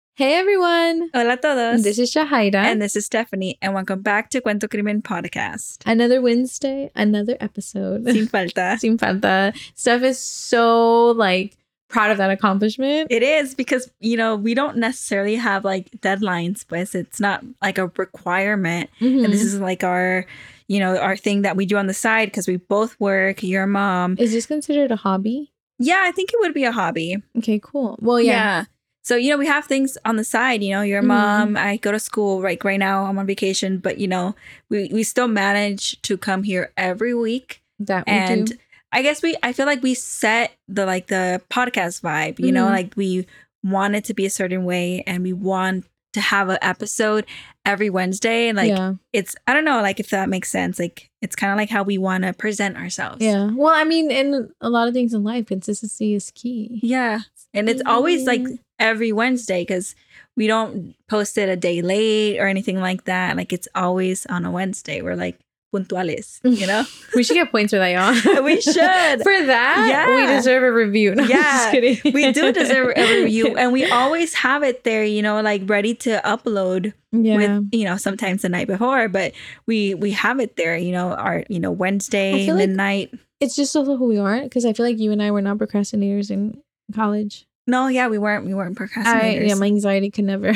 Hey everyone! Hola a todos. This is Shahaira. And this is Stephanie. And welcome back to Cuento Crimen Podcast. Another Wednesday, another episode. Sin falta. Sin falta. Steph is so proud of that accomplishment. It is because, we don't necessarily have deadlines, but it's not like a requirement. Mm-hmm. And this is like our thing that we do on the side because we both work. You're a mom. Is this considered a hobby? Yeah, I think it would be a hobby. Okay, cool. Well, yeah. So, we have things on the side, you're a mom, I go to school, right now I'm on vacation, but, we still manage to come here every week. That we do. I guess I feel like we set the podcast vibe, we want it to be a certain way and we want to have an episode every Wednesday. And it's, I don't know, if that makes sense. It's kind of like how we want to present ourselves. Yeah. Well, I mean, in a lot of things in life, consistency is key. Yeah. And it's always every Wednesday because we don't post it a day late or anything like that. It's always on a Wednesday. We're puntuales, We should get points for that, y'all. We should. For that, we deserve a review. No, yeah, I'm just kidding. We do deserve a review. And we always have it there, ready to upload with, sometimes the night before. But we have it there, our, Wednesday, midnight. It's just also who we are because I feel like you and I were not procrastinators in college. No, yeah, we weren't procrastinators. My anxiety could never.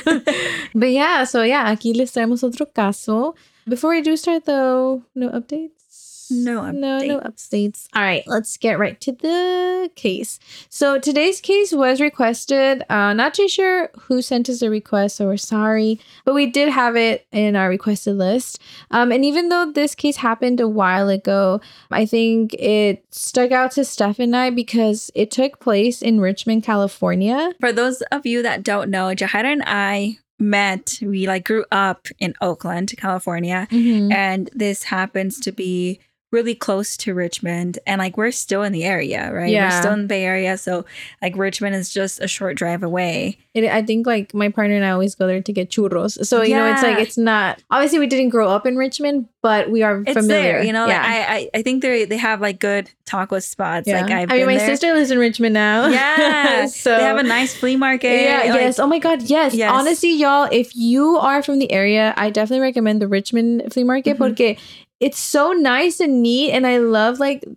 But aquí les traemos otro caso. Before we do start though, no updates? No updates. All right, let's get right to the case. So today's case was requested. Not too sure who sent us the request, so we're sorry. But we did have it in our requested list. And even though this case happened a while ago, I think it stuck out to Steph and I because it took place in Richmond, California. For those of you that don't know, Jahaira and I met, we grew up in Oakland, California. Mm-hmm. And this happens to be really close to Richmond, and we're still in the area, right? Yeah. We're still in the Bay Area, so Richmond is just a short drive away. I think my partner and I always go there to get churros. So it's not, obviously we didn't grow up in Richmond, but we are familiar. It's there, I think they have good taco spots. Yeah. My sister lives in Richmond now. Yeah. So they have a nice flea market. Yeah. Yes. Oh my God. Yes. Honestly, y'all, if you are from the area, I definitely recommend the Richmond flea market porque it's so nice and neat, and I love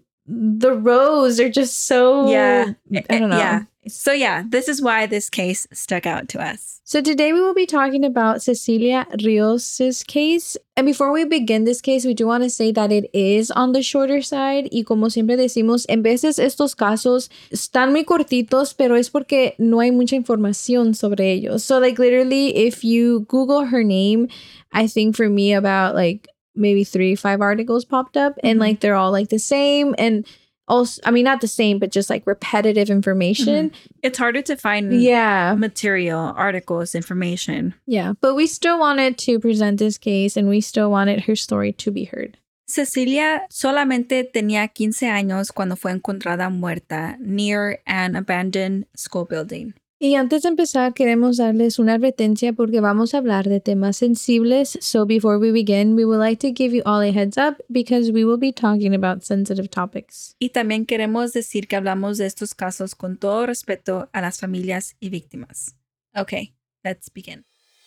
the rows are just so I don't know. Yeah. So this is why this case stuck out to us. So today we will be talking about Cecilia Rios' case. And before we begin this case, we do want to say that it is on the shorter side. Y como siempre decimos, en veces estos casos están muy cortitos, pero es porque no hay mucha información sobre ellos. So literally, if you Google her name, I think for me about maybe 3-5 articles popped up and they're all the same, and also not the same but just repetitive information. It's harder to find material, articles, information. But we still wanted to present this case and we still wanted her story to be heard. Cecilia solamente tenía 15 años cuando fue encontrada muerta near an abandoned school building. Y antes de empezar, queremos darles una advertencia porque vamos a hablar de temas sensibles. So before we begin, we would like to give you all a heads up because we will be talking about sensitive topics. Y también queremos decir que hablamos de estos casos con todo respeto a las familias y víctimas. Okay, let's begin.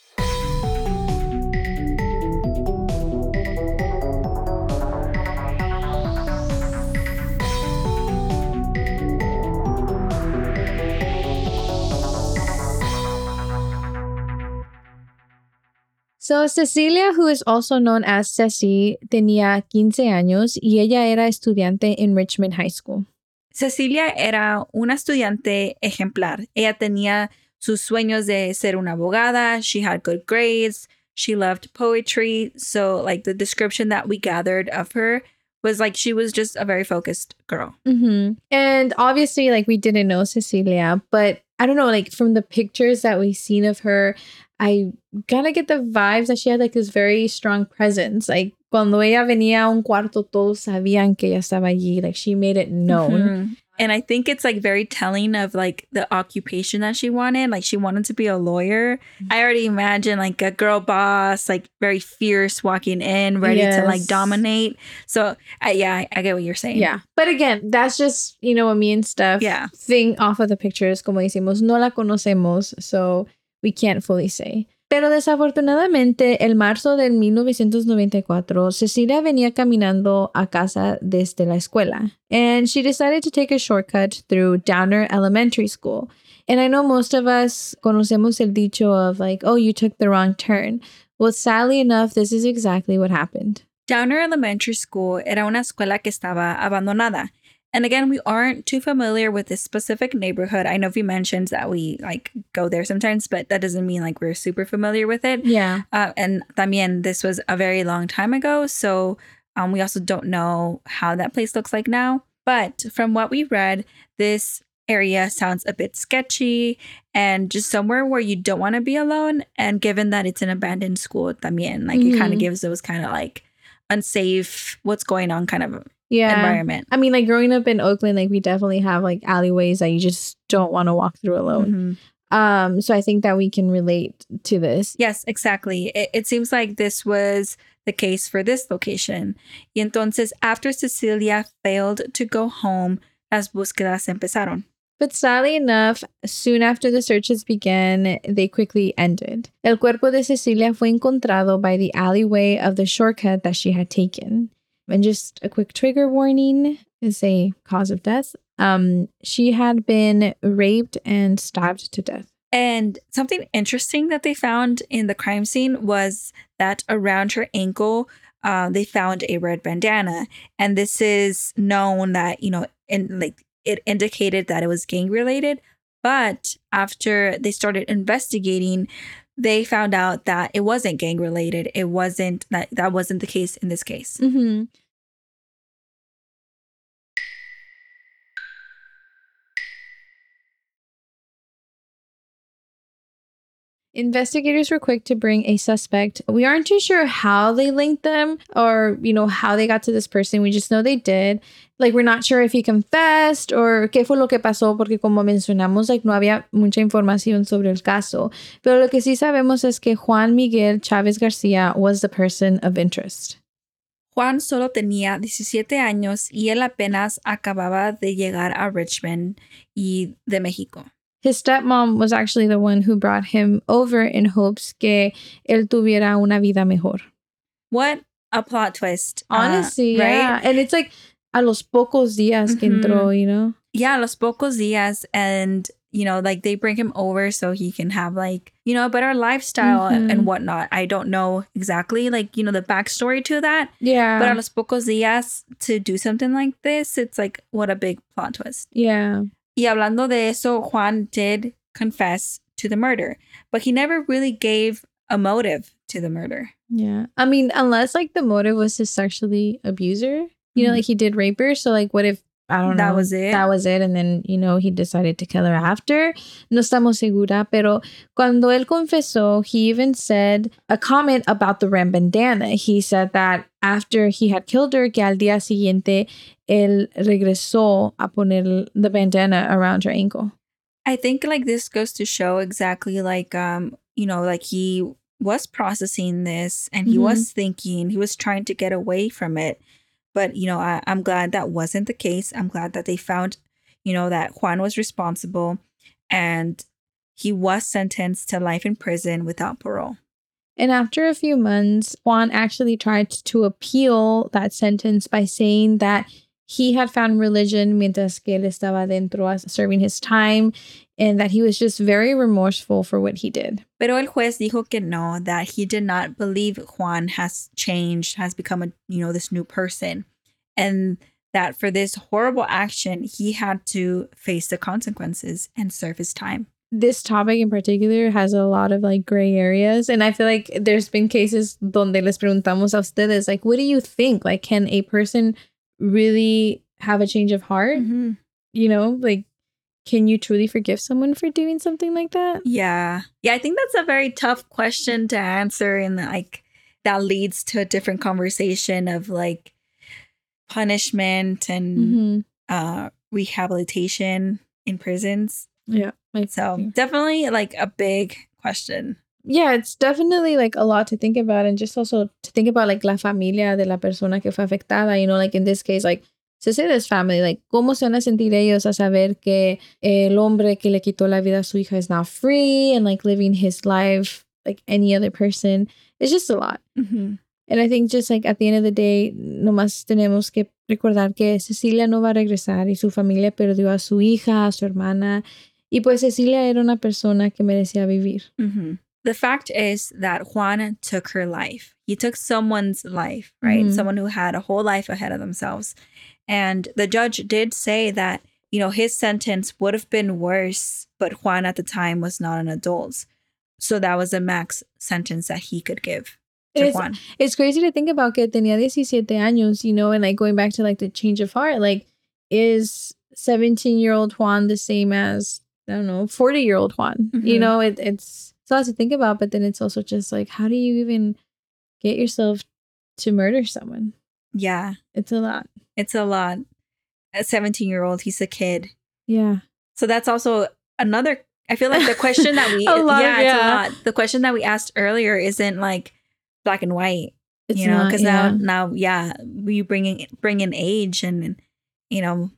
So, Cecilia, who is also known as Ceci, tenía 15 años y ella era estudiante en Richmond High School. Cecilia era una estudiante ejemplar. Ella tenía sus sueños de ser una abogada. She had good grades. She loved poetry. So, the description that we gathered of her was she was just a very focused girl. Mm-hmm. And obviously, we didn't know Cecilia, but I don't know, from the pictures that we've seen of her, I gotta get the vibes that she had this very strong presence. Cuando ella venía a un cuarto, todos sabían que ella estaba allí. She made it known. Mm-hmm. And I think it's very telling of the occupation that she wanted. She wanted to be a lawyer. I already imagine a girl boss, very fierce, walking in, ready to dominate. So I get what you're saying. Yeah. But again, that's just, what me and Steph think off of the pictures. Como decimos, no la conocemos. So we can't fully say. Pero desafortunadamente, el marzo del 1994, Cecilia venía caminando a casa desde la escuela, and she decided to take a shortcut through Downer Elementary School. And I know most of us conocemos el dicho of like, oh, you took the wrong turn. Well, sadly enough, this is exactly what happened. Downer Elementary School era una escuela que estaba abandonada. And again, we aren't too familiar with this specific neighborhood. I know we mentioned that we like go there sometimes, but that doesn't mean like we're super familiar with it. Yeah. And también, this was a very long time ago. So we also don't know how that place looks like now. But from what we read, this area sounds a bit sketchy and just somewhere where you don't want to be alone. And given that it's an abandoned school también, like it kind of gives those kind of like unsafe, what's going on kind of environment. I mean, like growing up in Oakland, like we definitely have like alleyways that you just don't want to walk through alone. So I think that we can relate to this. Yes, exactly. It seems like this was the case for this location. Y entonces, after Cecilia failed to go home, las búsquedas empezaron. But sadly enough, soon after the searches began, they quickly ended. El cuerpo de Cecilia fue encontrado by the alleyway of the shortcut that she had taken. And just a quick trigger warning is a cause of death. She had been raped and stabbed to death. And something interesting that they found in the crime scene was that around her ankle, they found a red bandana. And this is known that, you know, it indicated that it was gang related. But after they started investigating, they found out that it wasn't gang related. It wasn't that wasn't the case in this case. Investigators were quick to bring a suspect. We aren't too sure how they linked them or, you know, how they got to this person. We just know they did. Like, we're not sure if he confessed or qué fue lo que pasó, porque como mencionamos, like, no había mucha información sobre el caso. Pero lo que sí sabemos es que Juan Miguel Chávez García was the person of interest. Juan solo tenía 17 años y él apenas acababa de llegar a Richmond y de México. His stepmom was actually the one who brought him over in hopes que él tuviera una vida mejor. What a plot twist. Honestly, right? Yeah. And it's like a los pocos días que entró, you know? Yeah, a los pocos días. And, you know, like they bring him over so he can have like, you know, a better lifestyle and whatnot. I don't know exactly like, you know, the backstory to that. Yeah. But a los pocos días to do something like this, it's like, what a big plot twist. Yeah. Y hablando de eso, Juan did confess to the murder, but he never really gave a motive to the murder. Yeah. I mean, unless like the motive was to sexually abuse her, you know, like he did rape her. So like, what if, I don't know. That was it. That was it. And then, you know, he decided to kill her after. No estamos segura. Pero cuando él confesó, he even said a comment about the red bandana. He said that after he had killed her, que al día siguiente, él regresó a poner the bandana around her ankle. I think like this goes to show exactly like, you know, like he was processing this and he was thinking, he was trying to get away from it. But, you know, I'm glad that wasn't the case. I'm glad that they found, you know, that Juan was responsible and he was sentenced to life in prison without parole. And after a few months, Juan actually tried to appeal that sentence by saying that he had found religion mientras que él estaba dentro serving his time and that he was just very remorseful for what he did. Pero el juez dijo que no, that he did not believe Juan has changed, has become a, you know, this new person. And that for this horrible action, he had to face the consequences and serve his time. This topic in particular has a lot of like gray areas. And I feel like there's been cases donde les preguntamos a ustedes, like, what do you think? Like, can a person really have a change of heart? You know, like, can you truly forgive someone for doing something like that? Yeah. Yeah, I think that's a very tough question to answer. And like, that leads to a different conversation of like punishment and rehabilitation in prisons. Yeah. So definitely like a big question. Yeah, it's definitely like a lot to think about, and just also to think about like la familia de la persona que fue afectada, you know, like in this case, like Cecilia's family. Like, ¿cómo se van a sentir ellos a saber que el hombre que le quitó la vida a su hija is now free and like living his life like any other person? It's just a lot. Mm-hmm. And I think just like at the end of the day, nomás tenemos que recordar que Cecilia no va a regresar y su familia perdió a su hija, a su hermana. Y pues Cecilia era una persona que merecía vivir. Mm-hmm. The fact is that Juan took her life. He took someone's life, right? Mm-hmm. Someone who had a whole life ahead of themselves. And the judge did say that, you know, his sentence would have been worse, but Juan at the time was not an adult. So that was the max sentence that he could give to Juan. It's crazy to think about que tenía 17 años, you know, and like going back to like the change of heart, like is 17-year-old Juan the same as, I don't know, 40-year-old Juan? Mm-hmm. You know, it's a lot to think about, but then it's also just like, how do you even get yourself to murder someone? Yeah. It's a lot. It's a lot. A 17-year-old, he's a kid. Yeah. So that's also another, I feel like the question that we, it's a lot. The question that we asked earlier isn't like black and white, It's you know, because not, now, we bring in age and, you know,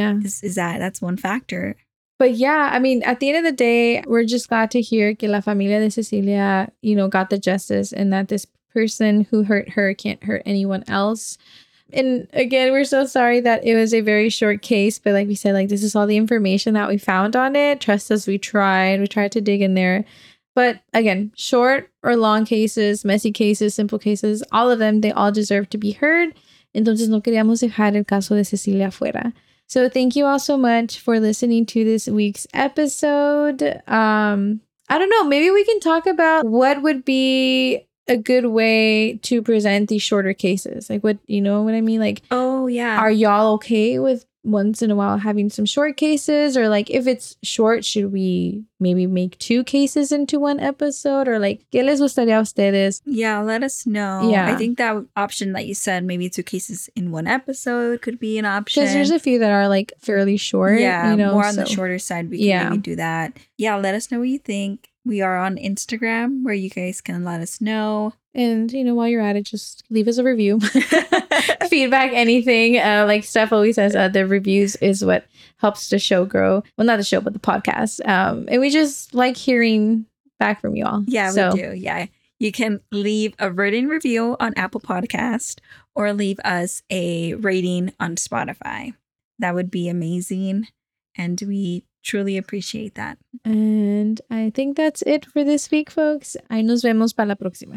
that's one factor. But yeah, I mean, at the end of the day, we're just glad to hear que la familia de Cecilia, you know, got the justice and that this person who hurt her can't hurt anyone else. And again, we're so sorry that it was a very short case. But like we said, like this is all the information that we found on it. Trust us, we tried to dig in there. But again, short or long cases, messy cases, simple cases, all of them, they all deserve to be heard. Entonces no queríamos dejar el caso de Cecilia fuera. So thank you all so much for listening to this week's episode. I don't know, maybe we can talk about what would be a good way to present these shorter cases. Like what, you know what I mean? Like, oh yeah. Are y'all okay with once in a while having some short cases? Or like if it's short, should we maybe make 2 cases into one episode? Or like, ¿qué les gustaría a ustedes? Yeah, let us know. Yeah. I think that option that you said, maybe 2 cases in one episode could be an option. Because there's a few that are like fairly short. Yeah, you know, more on the shorter side. We can maybe do that. Yeah, let us know what you think. We are on Instagram where you guys can let us know. And, you know, while you're at it, just leave us a review. Feedback, anything. Like Steph always says, the reviews is what helps the show grow. Well, not the show, but the podcast. And we just like hearing back from y'all. Yeah, we do. Yeah. You can leave a written review on Apple Podcast or leave us a rating on Spotify. That would be amazing. And we truly appreciate that. And I think that's it for this week, folks. Ahí nos vemos para la próxima.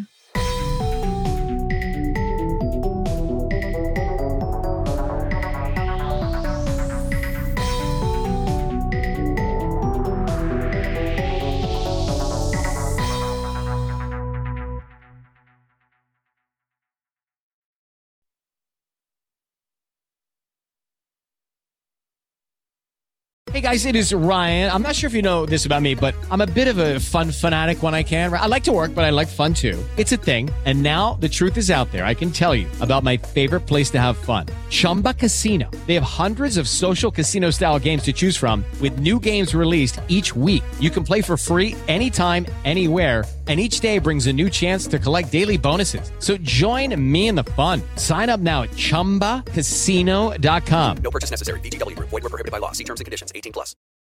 Hey guys, it is Ryan. I'm not sure if you know this about me, but I'm a bit of a fun fanatic when I can. I like to work, but I like fun too. It's a thing. And now the truth is out there. I can tell you about my favorite place to have fun. Chumba Casino. They have hundreds of social casino style games to choose from with new games released each week. You can play for free anytime, anywhere. And each day brings a new chance to collect daily bonuses. So join me in the fun. Sign up now at ChumbaCasino.com. No purchase necessary. VGW Group. Void where prohibited by law. See terms and conditions. 18+.